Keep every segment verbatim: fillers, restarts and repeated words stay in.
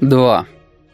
Два.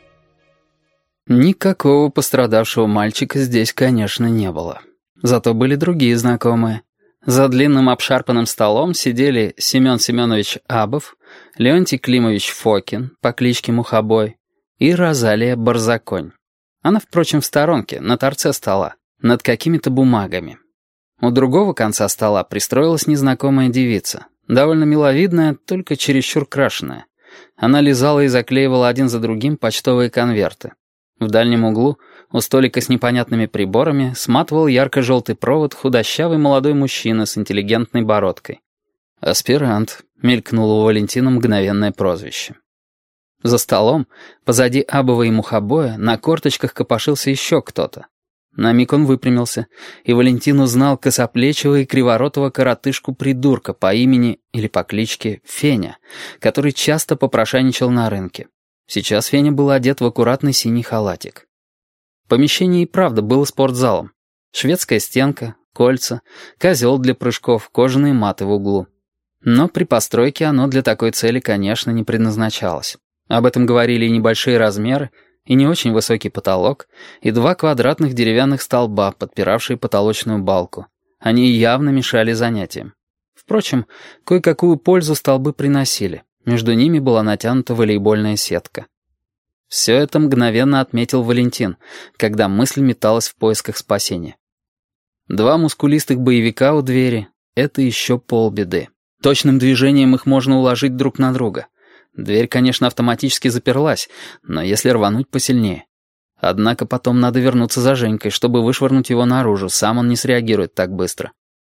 Никакого пострадавшего мальчика здесь, конечно, не было. Зато были другие знакомые. За длинным обшарпанным столом сидели Семен Семенович Абов, Леонтий Климович Фокин по кличке Мухобой и Розалия Барзаконь. Она, впрочем, в сторонке, на торце стола, над какими-то бумагами. У другого конца стола пристроилась незнакомая девица, довольно миловидная, только чересчур крашеная. Она лизала и заклеивала один за другим почтовые конверты. В дальнем углу, у столика с непонятными приборами, сматывал ярко-желтый провод худощавый молодой мужчина с интеллигентной бородкой. «Аспирант», — мелькнуло у Валентина мгновенное прозвище. За столом, позади Абова и Мухобоя, на корточках копошился еще кто-то. На миг он выпрямился, и Валентин узнал косоплечего и криворотого коротышку-придурка по имени или по кличке Феня, который часто попрошайничал на рынке. Сейчас Феня был одет в аккуратный синий халатик. Помещение и правда было спортзалом. Шведская стенка, кольца, козел для прыжков, кожаные маты в углу. Но при постройке оно для такой цели, конечно, не предназначалось. Об этом говорили и небольшие размеры, и не очень высокий потолок, и два квадратных деревянных столба, подпиравшие потолочную балку. Они явно мешали занятиям. Впрочем, кое-какую пользу столбы приносили. Между ними была натянута волейбольная сетка. Все это мгновенно отметил Валентин, когда мысль металась в поисках спасения. Два мускулистых боевика у двери — это еще полбеды. Точным движением их можно уложить друг на друга. Дверь, конечно, автоматически заперлась, но если рвануть посильнее. Однако потом надо вернуться за Женькой, чтобы вышвырнуть его наружу, сам он не среагирует так быстро.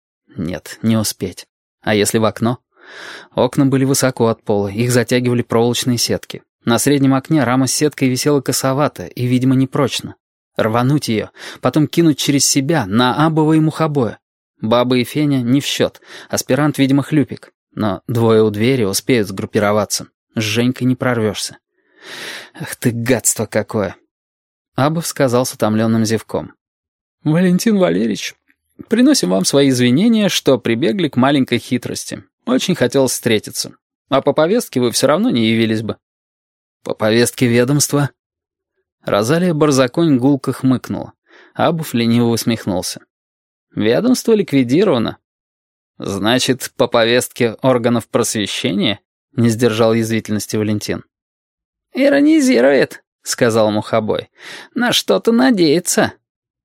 Нет, не успеть. А если в окно? Окна были высоко от пола, их затягивали проволочные сетки. На среднем окне рама с сеткой висела косовато и, видимо, непрочно. Рвануть ее, потом кинуть через себя на Абова и Мухобоя. Баба и Феня не в счет, аспирант, видимо, хлюпик. Но двое у двери успеют сгруппироваться. С Женькой не прорвешься. Ах ты, гадство какое! Абов сказал с утомленным зевком. «Валентин Валерьевич, приносим вам свои извинения, что прибегли к маленькой хитрости. Очень хотелось встретиться. А по повестке вы все равно не явились бы». «По повестке ведомства?» Розалия Барзаконь гулко хмыкнула. Абов лениво усмехнулся. «Ведомство ликвидировано». «Значит, по повестке органов просвещения?» — не сдержал язвительности Валентин. «Иронизирует», — сказал Мухобой. «На что-то надеется».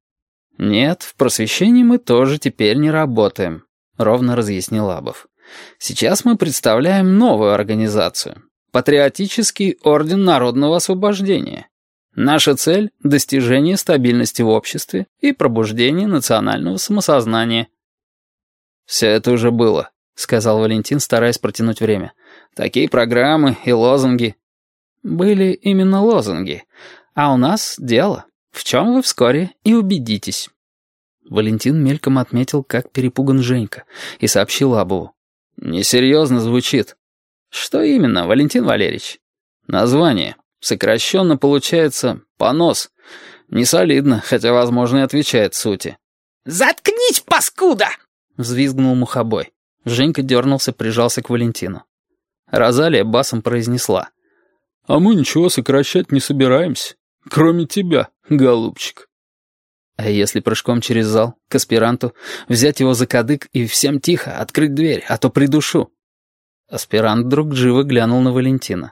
«Нет, в просвещении мы тоже теперь не работаем», — ровно разъяснил Абов. «Сейчас мы представляем новую организацию. Патриотический орден народного освобождения. Наша цель — достижение стабильности в обществе и пробуждение национального самосознания». «Все это уже было», — сказал Валентин, стараясь протянуть время. «Такие программы и лозунги». «Были именно лозунги. А у нас дело, в чем вы вскоре и убедитесь». Валентин мельком отметил, как перепуган Женька, и сообщил Абову. «Несерьезно звучит». «Что именно, Валентин Валерьевич?» «Название. Сокращенно получается «понос». Не солидно, хотя, возможно, и отвечает сути». «Заткнись, паскуда!» — взвизгнул Мухобой. Женька дернулся, прижался к Валентину. Розалия басом произнесла. «А мы ничего сокращать не собираемся, кроме тебя, голубчик». А если прыжком через зал, к аспиранту, взять его за кадык и всем тихо открыть дверь, а то придушу? Аспирант вдруг живо глянул на Валентина.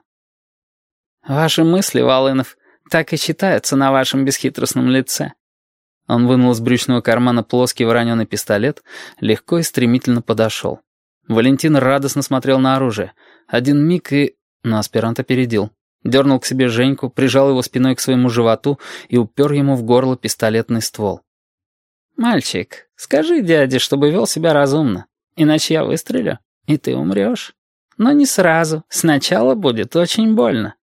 «Ваши мысли, Волынов, так и читаются на вашем бесхитростном лице». Он вынул из брючного кармана плоский вороненый пистолет, легко и стремительно подошел. Валентин радостно смотрел на оружие. Один миг и... Но аспирант опередил. Дернул к себе Женьку, прижал его спиной к своему животу и упер ему в горло пистолетный ствол. «Мальчик, скажи дяде, чтобы вел себя разумно, иначе я выстрелю, и ты умрешь. Но не сразу, сначала будет очень больно».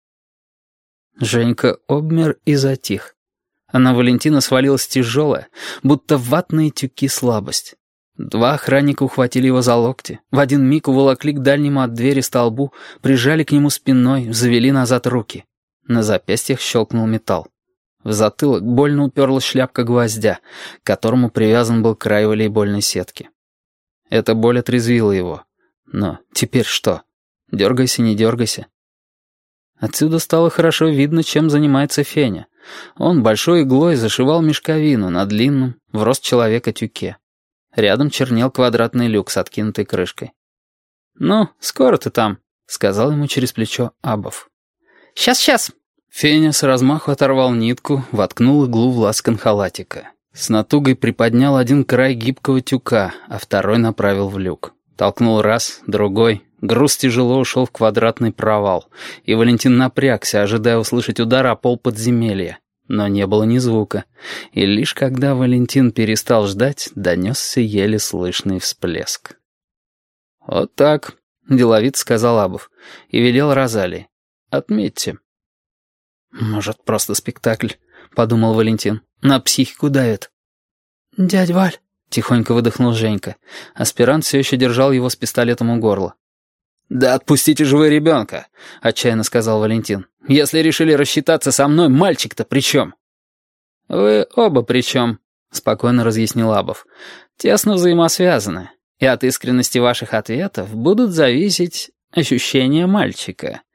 Женька обмер и затих. А на Валентина свалилась тяжелая, будто ватные тюки слабость. Два охранника ухватили его за локти, в один миг уволокли к дальнему от двери столбу, прижали к нему спиной, завели назад руки. На запястьях щелкнул металл. В затылок больно уперлась шляпка гвоздя, к которому привязан был край волейбольной сетки. Эта боль отрезвила его. Но теперь что? Дергайся, не дергайся. Отсюда стало хорошо видно, чем занимается Феня. Он большой иглой зашивал мешковину на длинном, в рост человека тюке. Рядом чернел квадратный люк с откинутой крышкой. «Ну, скоро ты там», — сказал ему через плечо Абов. «Сейчас-сейчас». Феня с размаху оторвал нитку, воткнул иглу в лацкан халатика. С натугой приподнял один край гибкого тюка, а второй направил в люк. Толкнул раз, другой. Груз тяжело ушел в квадратный провал, и Валентин напрягся, ожидая услышать удар о пол подземелья. Но не было ни звука, и лишь когда Валентин перестал ждать, донесся еле слышный всплеск. «Вот так», — деловито сказал Абов, и велел Розалии. «Отметьте». «Может, просто спектакль», — подумал Валентин. «На психику давит». «Дядь Валь», — тихонько выдохнул Женька. Аспирант все еще держал его с пистолетом у горла. «Да отпустите же вы ребенка», — отчаянно сказал Валентин. «Если решили рассчитаться со мной, мальчик-то при чем?» «Вы оба при чем», — спокойно разъяснил Абов. «Тесно взаимосвязаны, и от искренности ваших ответов будут зависеть ощущения мальчика».